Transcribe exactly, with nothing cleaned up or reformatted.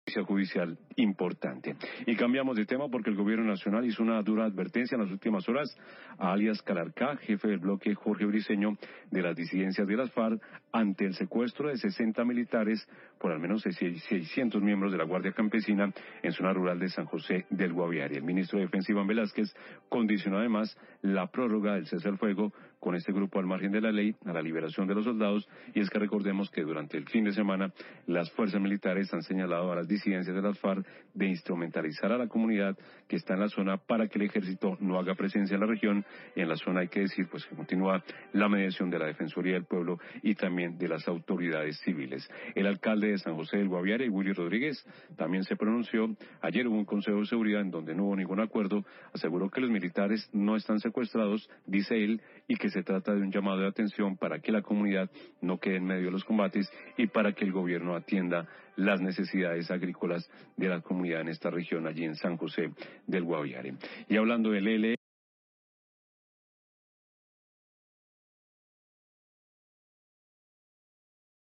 judicial importante. Y cambiamos de tema porque el gobierno nacional hizo una dura advertencia en las últimas horas a alias Calarcá, jefe del bloque Jorge Briceño de las disidencias de las FARC, ante el secuestro de sesenta militares por al menos seiscientos miembros de la Guardia Campesina en zona rural de San José del Guaviare. El ministro de Defensa, Iván Velázquez, condicionó además la prórroga del cese al fuego con este grupo al margen de la ley a la liberación de los soldados, y es que recordemos que durante el fin de semana las fuerzas militares han señalado a las disidencias de las FARC de instrumentalizar a la comunidad que está en la zona para que el ejército no haga presencia en la región. Y en la zona hay que decir pues que continúa la mediación de la Defensoría del Pueblo y también de las autoridades civiles. El alcalde de San José del Guaviare, Willy Rodríguez, también se pronunció. Ayer hubo un consejo de seguridad en donde no hubo ningún acuerdo. Aseguró que los militares no están secuestrados, dice él, y que se trata de un llamado de atención para que la comunidad no quede en medio de los combates y para que el gobierno atienda las necesidades agrícolas de la comunidad en esta región, allí en San José del Guaviare. Y hablando del E L N